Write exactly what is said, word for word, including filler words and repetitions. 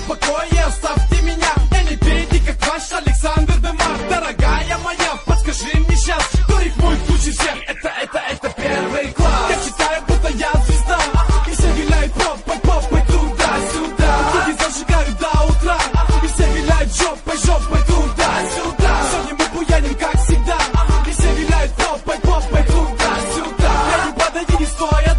в покое, оставьте меня. Я не пейте, как ваш Александр Демар. Дорогая моя, подскажи мне сейчас, кто рифмует лучше всех? Это, это, это первый класс. Я читаю, будто я звезда, и все виляют попой, попой туда-сюда. Люди зажигают до утра, и все виляют жопой, жопой туда-сюда. Сегодня мы буяним, как всегда, и все виляют попой, попой туда-сюда. Я не подойди, не стоя